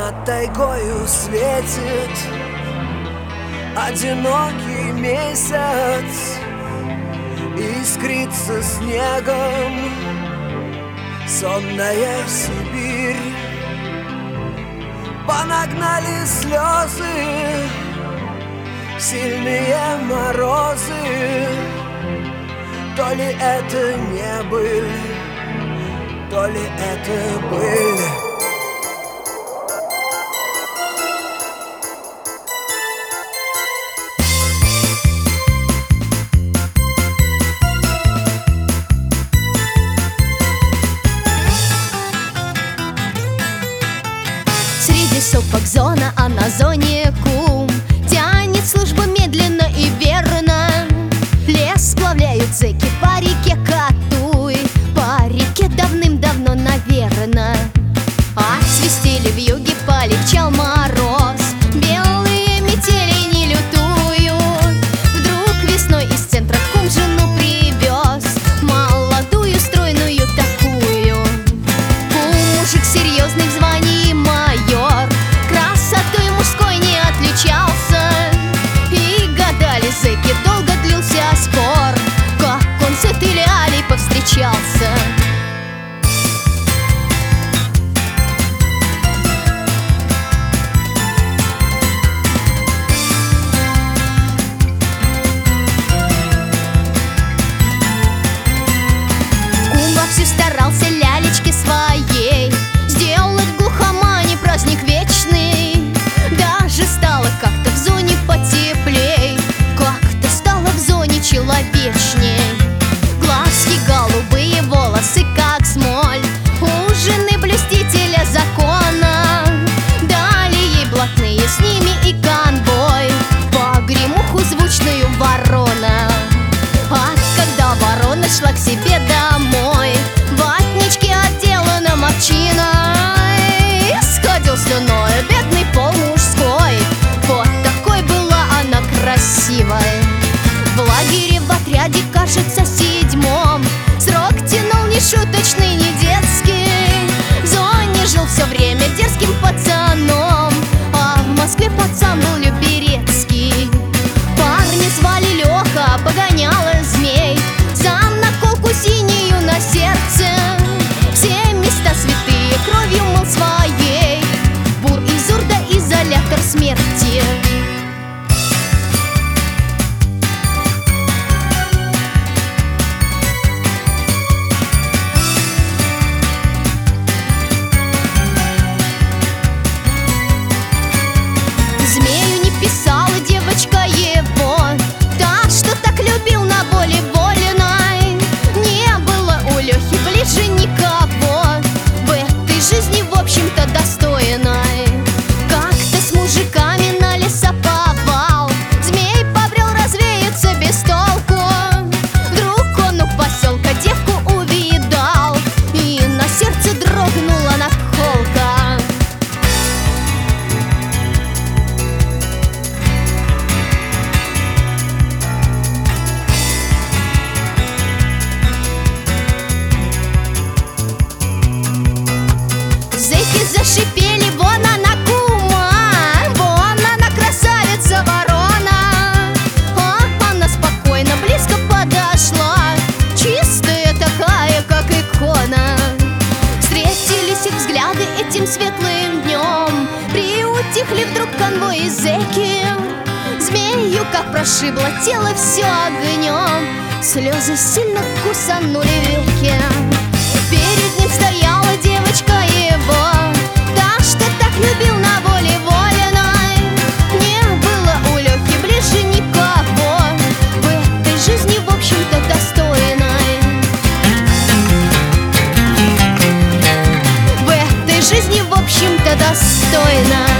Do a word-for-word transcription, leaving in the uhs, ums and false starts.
Над тайгою светит одинокий месяц, искрится снегом сонная Сибирь. Понагнали слезы сильные морозы. То ли это не быль, то ли это быль. Среди сопок зона, а на зоне кум тянет службу медленно и верно. Лес сплавляют зэки по реке Катуй, по реке давным-давно, наверно. Отсвистели вьюги, полегчал мороз, белые метели не лютуют. Вдруг весной из центра кум жену привез, молодую, стройную такую. Кум мужик серьезный, в звании майор, красотой мужской не отличался. И гадали зэки, долго длился спор, как он с этой лялей повстречался. Кум вовсю старался лялечке своей сделать в глухомане праздник вечный. Даже стало как-то в зоне потеплей, как-то стало в зоне человечней. Глазки голубые, волосы как смоль, у жены блюстителя закона. Дали ей блатные, с ними и конвой, погремуху звучную ворона. А когда ворона шла к себе домой, ватнички отделана овчиной, сходил слюной бедный пол мужской. Вот такой была она красивой. В лагере, в отряде, кажется, седьмом, срок тянул нешуточный, не детский. В зоне жил все время дерзким пацаном, а в Москве пацан был Люберецкий. Парня звали Леха, погоняла змей, за наколку синюю на сердце. Все места святые кровью мыл своей, бур и зурда, изолятор смерти. Змею не писала девочка его, та, что так любил на воле вольной. Не было у Лехи ближе никого в этой жизни, в общем-то, достойной. Как-то с мужиками на лесоповал змей побрел развеяться без толку. Вдруг он у поселка девку увидал, и на сердце дрогнула наколка. Зэки зашипели: вон она кума, вон она красавица ворона. А она спокойно близко подошла, чистая такая, как икона. Встретились их взгляды этим светлым днем, приутихли вдруг конвои зэки. Змею как прошибло тело все огнем, слезы сильно кусанули веки. Перед ним стояла девочка его, та, что так любил на воле вольной. Не было у Лехи ближе никого в этой жизни, в общем-то, достойной. В этой жизни, в общем-то, достойной.